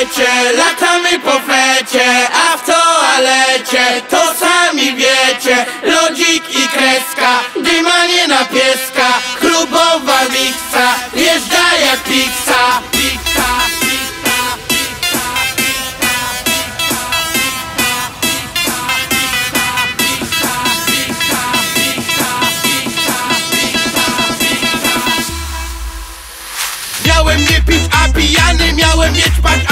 lecie, latamy po flecie, a w toalecie to sami wiecie, lodzik i kreska, dymanie na pieska, klubowa miksa, wjeżdża jak piksa. Miałem nie pić, a pijany miałem nie ćpać,